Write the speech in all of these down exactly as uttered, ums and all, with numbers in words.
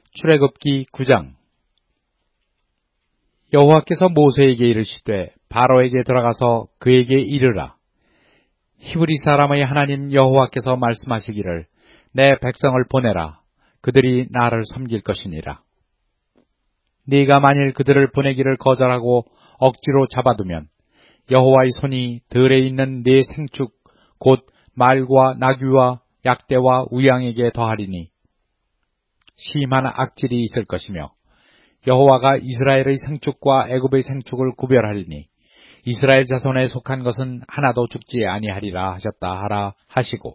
출애굽기 구 장. 여호와께서 모세에게 이르시되 바로에게 들어가서 그에게 이르라. 히브리 사람의 하나님 여호와께서 말씀하시기를 내 백성을 보내라. 그들이 나를 섬길 것이니라. 네가 만일 그들을 보내기를 거절하고 억지로 잡아두면 여호와의 손이 들에 있는 네 생축 곧 말과 나귀와 약대와 우양에게 더하리니 심한 악질이 있을 것이며 여호와가 이스라엘의 생축과 애굽의 생축을 구별하리니 이스라엘 자손에 속한 것은 하나도 죽지 아니하리라 하셨다 하라 하시고,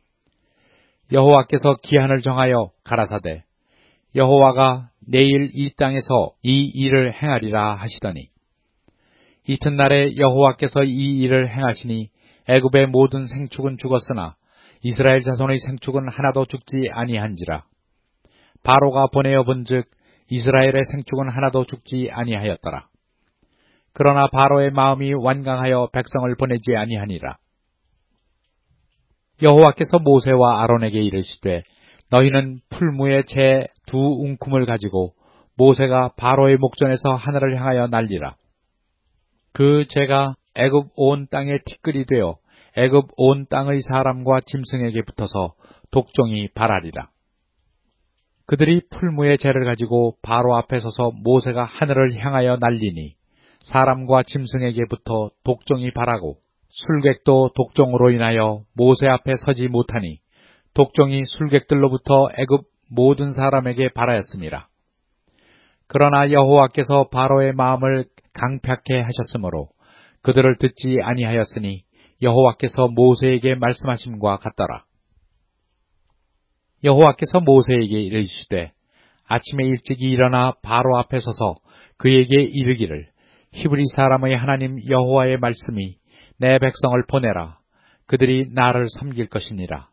여호와께서 기한을 정하여 가라사대 여호와가 내일 이 땅에서 이 일을 행하리라 하시더니, 이튿날에 여호와께서 이 일을 행하시니 애굽의 모든 생축은 죽었으나 이스라엘 자손의 생축은 하나도 죽지 아니한지라. 바로가 보내어 본즉 이스라엘의 생축은 하나도 죽지 아니하였더라. 그러나 바로의 마음이 완강하여 백성을 보내지 아니하니라. 여호와께서 모세와 아론에게 이르시되 너희는 풀무에 재 두 웅큼을 가지고 모세가 바로의 목전에서 하늘을 향하여 날리라. 그 재가 애굽 온 땅에 티끌이 되어 애굽 온 땅의 사람과 짐승에게 붙어서 독종이 발하리라. 그들이 풀무의 재를 가지고 바로 앞에 서서 모세가 하늘을 향하여 날리니 사람과 짐승에게 붙어 독종이 발하고 술객도 독종으로 인하여 모세 앞에 서지 못하니 독종이 술객들로부터 애굽 모든 사람에게 발하였습니다. 그러나 여호와께서 바로의 마음을 강팍해 하셨으므로 그들을 듣지 아니하였으니 여호와께서 모세에게 말씀하심과 같더라. 여호와께서 모세에게 이르시되 아침에 일찍이 일어나 바로 앞에 서서 그에게 이르기를 히브리 사람의 하나님 여호와의 말씀이 내 백성을 보내라. 그들이 나를 섬길 것이니라.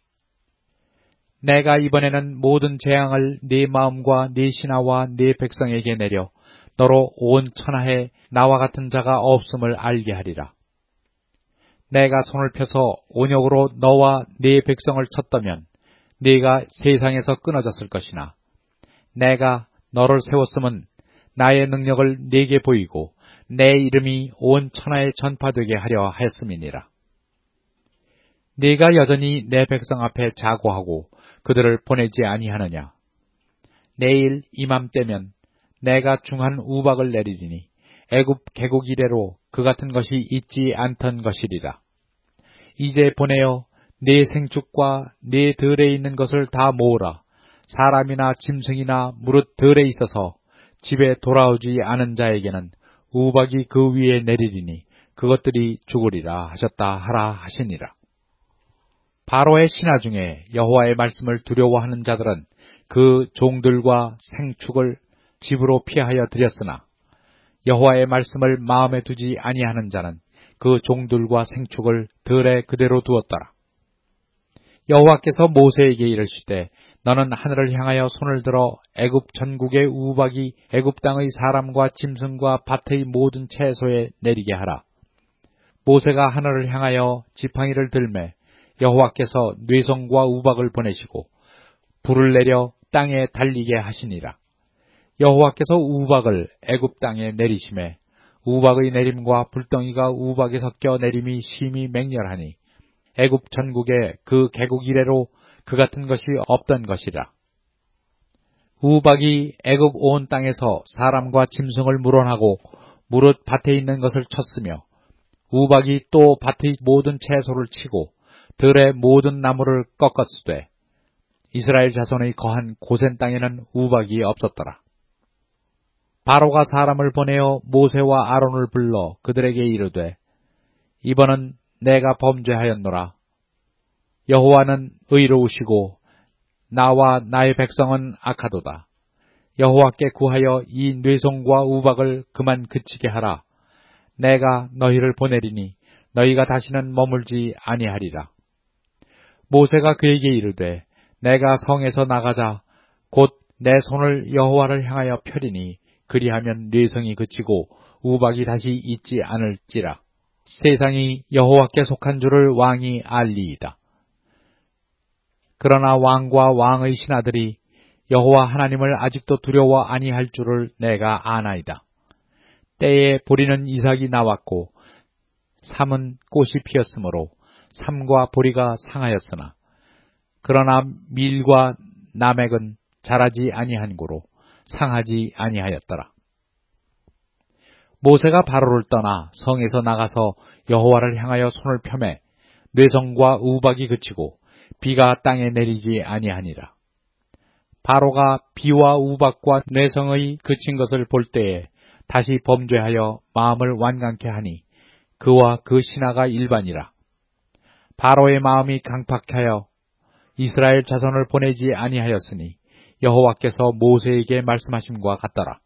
내가 이번에는 모든 재앙을 네 마음과 네 신하와 네 백성에게 내려 너로 온 천하에 나와 같은 자가 없음을 알게 하리라. 내가 손을 펴서 온역으로 너와 네 백성을 쳤다면 네가 세상에서 끊어졌을 것이나 내가 너를 세웠음은 나의 능력을 네게 보이고 내 이름이 온 천하에 전파되게 하려 하였음이니라. 네가 여전히 내 백성 앞에 자고하고 그들을 보내지 아니하느냐. 내일 이맘때면 내가 중한 우박을 내리리니 애굽 개국 이래로 그 같은 것이 있지 않던 것이리라. 이제 보내어 네 생축과 네 들에 있는 것을 다 모으라. 사람이나 짐승이나 무릇 들에 있어서 집에 돌아오지 않은 자에게는 우박이 그 위에 내리리니 그것들이 죽으리라 하셨다 하라 하시니라. 바로의 신하 중에 여호와의 말씀을 두려워하는 자들은 그 종들과 생축을 집으로 피하여 드렸으나 여호와의 말씀을 마음에 두지 아니하는 자는 그 종들과 생축을 들에 그대로 두었더라. 여호와께서 모세에게 이르시되 너는 하늘을 향하여 손을 들어 애굽 전국의 우박이 애굽 땅의 사람과 짐승과 밭의 모든 채소에 내리게 하라. 모세가 하늘을 향하여 지팡이를 들매 여호와께서 뇌성과 우박을 보내시고 불을 내려 땅에 달리게 하시니라. 여호와께서 우박을 애굽 땅에 내리심에 우박의 내림과 불덩이가 우박에 섞여 내림이 심히 맹렬하니 애굽 전국에 그 개국 이래로 그 같은 것이 없던 것이라. 우박이 애굽 온 땅에서 사람과 짐승을 물어나고 무릇 밭에 있는 것을 쳤으며 우박이 또 밭의 모든 채소를 치고 들의 모든 나무를 꺾었으되 이스라엘 자손의 거한 고센 땅에는 우박이 없었더라. 바로가 사람을 보내어 모세와 아론을 불러 그들에게 이르되 이번은 내가 범죄하였노라. 여호와는 의로우시고 나와 나의 백성은 악하도다. 여호와께 구하여 이 뇌성과 우박을 그만 그치게 하라. 내가 너희를 보내리니 너희가 다시는 머물지 아니하리라. 모세가 그에게 이르되 내가 성에서 나가자 곧 내 손을 여호와를 향하여 펴리니 그리하면 뇌성이 그치고 우박이 다시 있지 않을지라. 세상이 여호와께 속한 줄을 왕이 알리이다. 그러나 왕과 왕의 신하들이 여호와 하나님을 아직도 두려워 아니할 줄을 내가 아나이다. 때에 보리는 이삭이 나왔고 삼은 꽃이 피었으므로 삼과 보리가 상하였으나 그러나 밀과 나맥은 자라지 아니한 고로 상하지 아니하였더라. 모세가 바로를 떠나 성에서 나가서 여호와를 향하여 손을 펴매 뇌성과 우박이 그치고 비가 땅에 내리지 아니하니라. 바로가 비와 우박과 뇌성의 그친 것을 볼 때에 다시 범죄하여 마음을 완강케 하니 그와 그 신하가 일반이라. 바로의 마음이 강팍하여 이스라엘 자손을 보내지 아니하였으니 여호와께서 모세에게 말씀하심과 같더라.